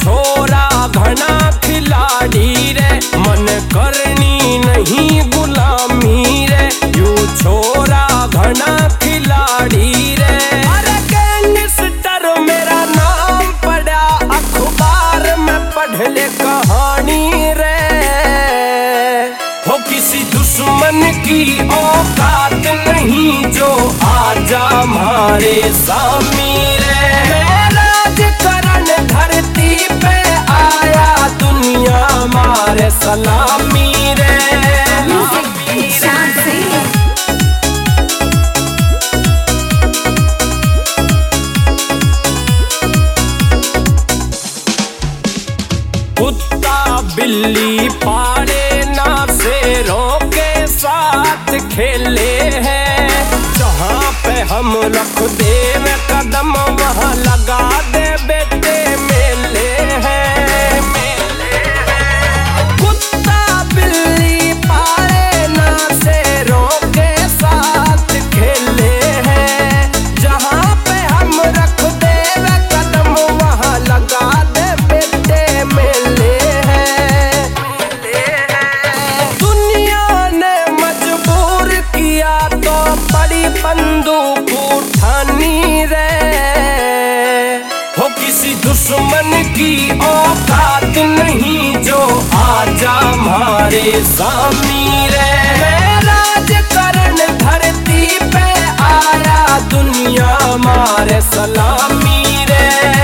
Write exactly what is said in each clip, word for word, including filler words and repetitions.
छोरा घना खिलाड़ी रे, मन करनी नहीं गुलामी रे, यू छोरा घना खिलाड़ी रे। अरे गैंगस्टर मेरा नाम पड़ा अखबार में, पढ़ ले कहानी रे। हो किसी दुश्मन की औकात नहीं जो आजा हमारे सामने रे। राजकरण धरती पे आया, दुनिया मारे सलामी रे। कुत्ता बिल्ली पाले ना, शेरों के साथ खेले हैं। जहाँ पे हम रख दे कदम वहाँ लगा दे बेटे मेले हैं, मेले हैं। कुत्ता बिल्ली पाले ना, शेरों के साथ खेले हैं। जहाँ पे हम रख दे कदम वहाँ लगा दे बेटे मेले हैं, मेले हैं। दुनिया ने मजबूर किया तो बड़ी बंदूक उठानी रे। हो किसी दुश्मन की औकात नहीं जो आजा हमारे सामने रे। राजकरण धरती पे आया, दुनिया मारे सलामी रे।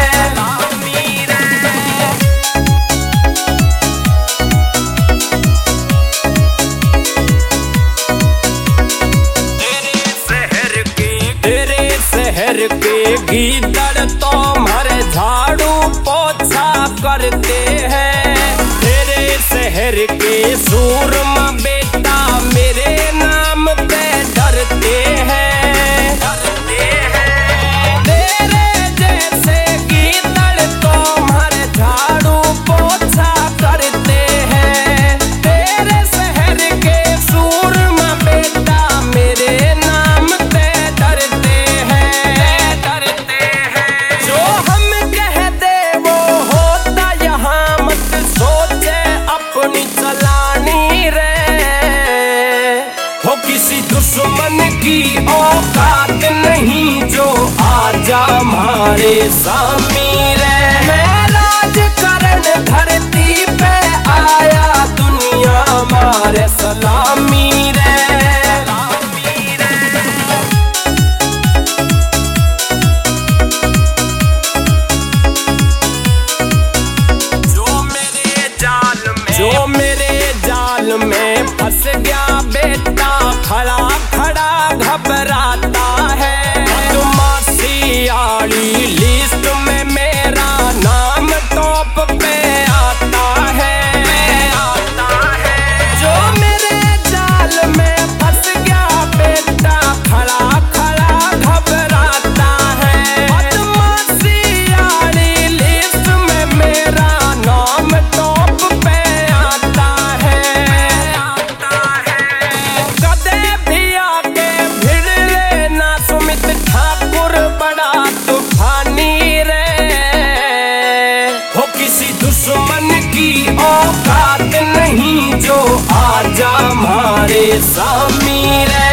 शहर के गीदड़ तो हमारे झाड़ू पोछा करते हैं। तेरे शहर के सूरमा बेटा मेरे नाम पे डरते हैं, डरते हैं। तेरे जैसे गीदड़ तो हमारे झाड़ू पोछा करते हैं। तेरे शहर के सूरमा बेटा मेरे नाम पे डरते हैं, डरते हैं। जो हम कह दे वो होता, यहाँ मत सोचे अपनी चलानी रे। हो किसी दुश्मन की औकात नहीं जो आजा हमारे सामने रे। राजकरण धरती पे आया, दुनिया हमारे सलामी रे। जो मेरे जाल में फंस गया बेटा, खड़ा खड़ा घबराता है। बदमाशी आड़ी लिस्ट में मेरा नाम टॉप पे आता है, आता है। जो मेरे जाल में फंस गया बेटा, खड़ा खड़ा घबराता है। बदमाशी आड़ी लिस्ट में मेरा नाम टॉप पे आता है, आता है। कदे भी आके भिड़ लेना, सुमित ठाकुर बड़ा तूफानी रे। हो किसी दुश्मन की औकात नहीं जो आजा हमारे सामने रे।